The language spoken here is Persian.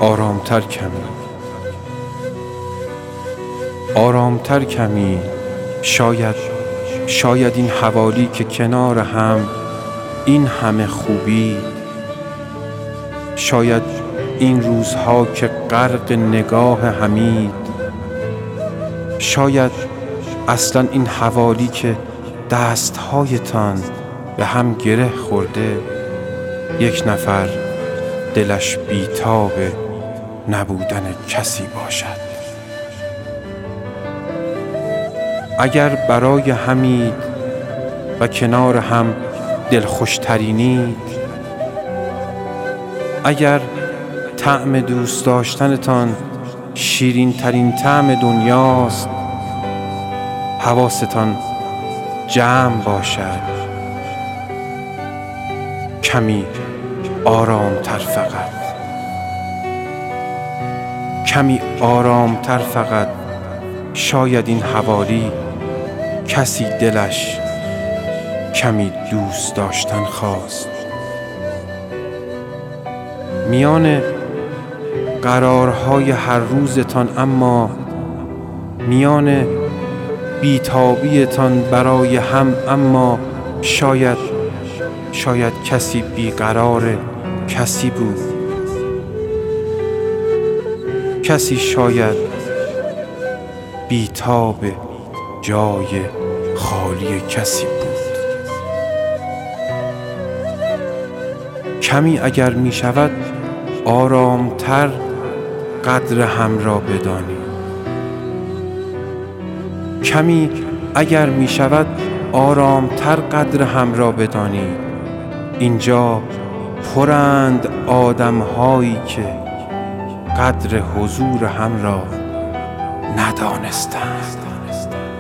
آرامتر کمی. شاید این حوالی که کنار هم این همه خوبی، شاید این روزها که غرق نگاه حمید، شاید اصلا این حوالی که دستهایتان به هم گره خورده، یک نفر دلش بیتاب نبودن کسی باشد. اگر برای حمید و کنار هم دلخوشترینید، اگر طعم دوست داشتنتان شیرین ترین طعم دنیاست، حواستان جمع باشد. کمی آرامتر فقط، کمی آرامتر فقط. شاید این حوالی کسی دلش کمی دوست داشتن خواست. میان قرارهای هر روزتان، اما میان بیتابیتان برای هم، اما شاید کسی بیقرار کسی بود، کسی شاید بیتاب جای خالی کسی بود. کمی اگر می شود آرامتر قدر هم را بدانید. کمی اگر می شود آرامتر قدر هم را بدانید. اینجا پرند آدم هایی که قدر حضور هم را ندانستند.